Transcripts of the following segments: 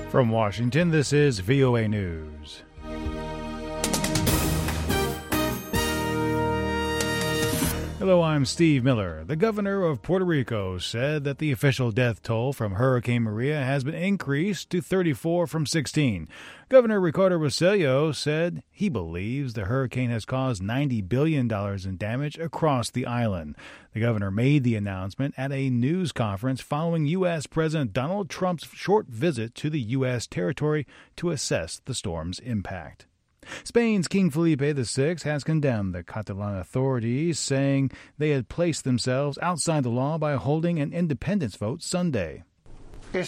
From Washington, this is VOA News. Hello, I'm Steve Miller. The governor of Puerto Rico said that the official death toll from Hurricane Maria has been increased to 34 from 16. Governor Ricardo Rossello said he believes the hurricane has caused $90 billion in damage across the island. The governor made the announcement at a news conference following U.S. President Donald Trump's short visit to the U.S. territory to assess the storm's impact. Spain's King Felipe VI has condemned the Catalan authorities, saying they had placed themselves outside the law by holding an independence vote Sunday. These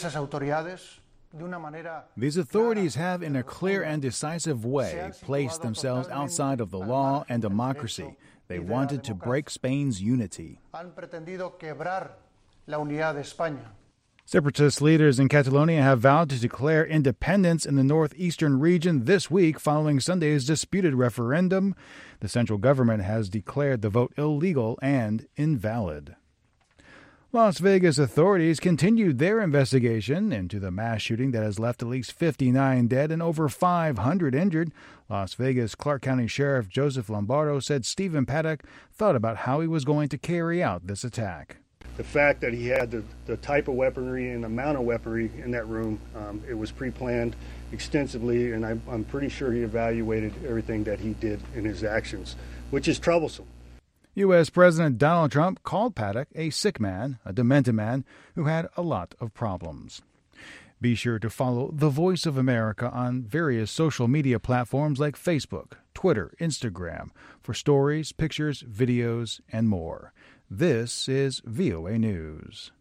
authorities have, in a clear and decisive way, placed themselves outside of the law and democracy. They wanted to break Spain's unity. Separatist leaders in Catalonia have vowed to declare independence in the northeastern region this week following Sunday's disputed referendum. The central government has declared the vote illegal and invalid. Las Vegas authorities continued their investigation into the mass shooting that has left at least 59 dead and over 500 injured. Las Vegas Clark County Sheriff Joseph Lombardo said Stephen Paddock thought about how he was going to carry out this attack. The fact that he had the type of weaponry and amount of weaponry in that room, it was pre-planned extensively, and I'm pretty sure he evaluated everything that he did in his actions, which is troublesome. U.S. President Donald Trump called Paddock a sick man, a demented man who had a lot of problems. Be sure to follow The Voice of America on various social media platforms like Facebook, Twitter, Instagram for stories, pictures, videos, and more. This is VOA News.